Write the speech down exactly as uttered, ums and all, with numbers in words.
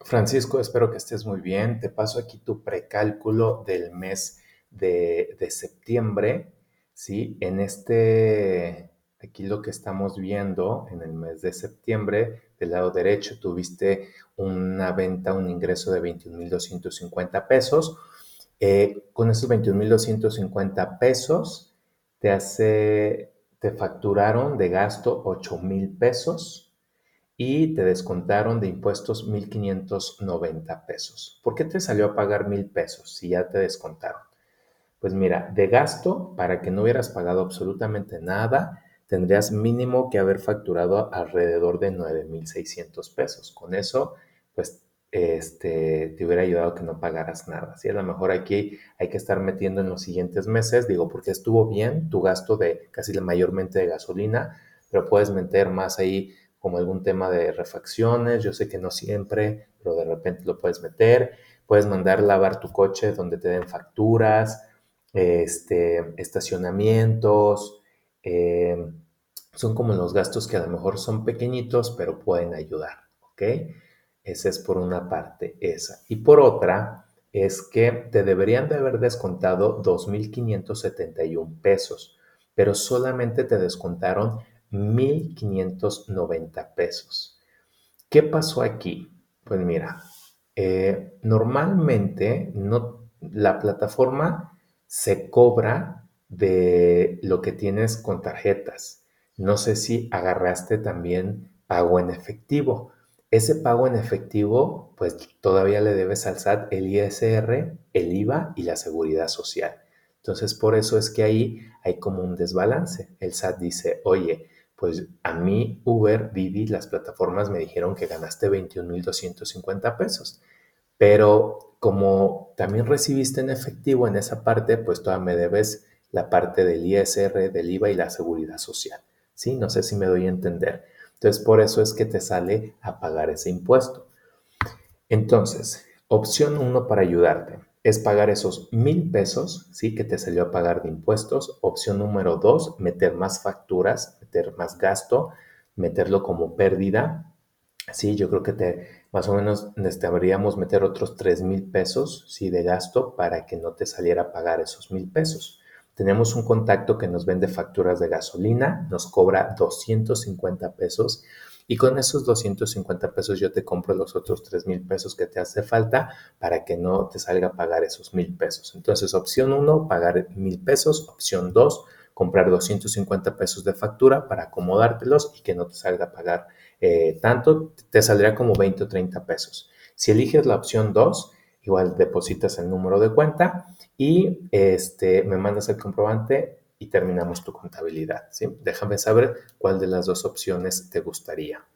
Francisco, espero que estés muy bien. Te paso aquí tu precálculo del mes de, de septiembre, ¿sí? En este, aquí lo que estamos viendo en el mes de septiembre, del lado derecho tuviste una venta, un ingreso de veintiún mil doscientos cincuenta pesos. Eh, con esos veintiún mil doscientos cincuenta pesos te hace, te facturaron de gasto ocho mil pesos y te descontaron de impuestos mil quinientos noventa pesos. ¿Por qué te salió a pagar mil pesos si ya te descontaron? Pues mira, de gasto, para que no hubieras pagado absolutamente nada, tendrías mínimo que haber facturado alrededor de nueve mil seiscientos pesos. Con eso, pues, este, te hubiera ayudado a que no pagaras nada. ¿Sí? A lo mejor aquí hay que estar metiendo en los siguientes meses, digo, porque estuvo bien tu gasto de casi la mayormente de gasolina, pero puedes meter más ahí como algún tema de refacciones. Yo sé que no siempre, pero de repente lo puedes meter. Puedes mandar lavar tu coche donde te den facturas, este, estacionamientos, eh, son como los gastos que a lo mejor son pequeñitos, pero pueden ayudar, ¿ok? Esa es por una parte, esa. Y por otra, es que te deberían de haber descontado dos mil quinientos setenta y uno pesos, pero solamente te descontaron mil quinientos noventa pesos. ¿Qué pasó aquí? Pues mira, eh, normalmente no, la plataforma se cobra de lo que tienes con tarjetas. No sé si agarraste también pago en efectivo. Ese pago en efectivo, pues todavía le debes al S A T el I S R, el I V A y la seguridad social. Entonces, por eso es que ahí hay como un desbalance. El S A T dice, oye, pues a mí Uber, Didi, las plataformas me dijeron que ganaste veintiún mil doscientos cincuenta pesos, pero como también recibiste en efectivo en esa parte, pues todavía me debes la parte del I S R, del I V A y la seguridad social. ¿Sí? No sé si me doy a entender. Entonces, por eso es que te sale a pagar ese impuesto. Entonces, opción uno para ayudarte es pagar esos mil pesos, ¿sí? Que te salió a pagar de impuestos. Opción número dos, meter más facturas, meter más gasto, meterlo como pérdida. Sí, yo creo que te, más o menos necesitaríamos meter otros tres mil pesos, sí, de gasto para que no te saliera a pagar esos mil pesos. Tenemos un contacto que nos vende facturas de gasolina, nos cobra doscientos cincuenta pesos y con esos doscientos cincuenta pesos yo te compro los otros tres mil pesos que te hace falta para que no te salga a pagar esos mil pesos. Entonces, opción uno, pagar mil pesos. Opción dos, comprar doscientos cincuenta pesos de factura para acomodártelos y que no te salga a pagar eh, tanto, te saldría como veinte o treinta pesos. Si eliges la opción dos, igual depositas el número de cuenta y este, me mandas el comprobante y terminamos tu contabilidad. ¿Sí? Déjame saber cuál de las dos opciones te gustaría.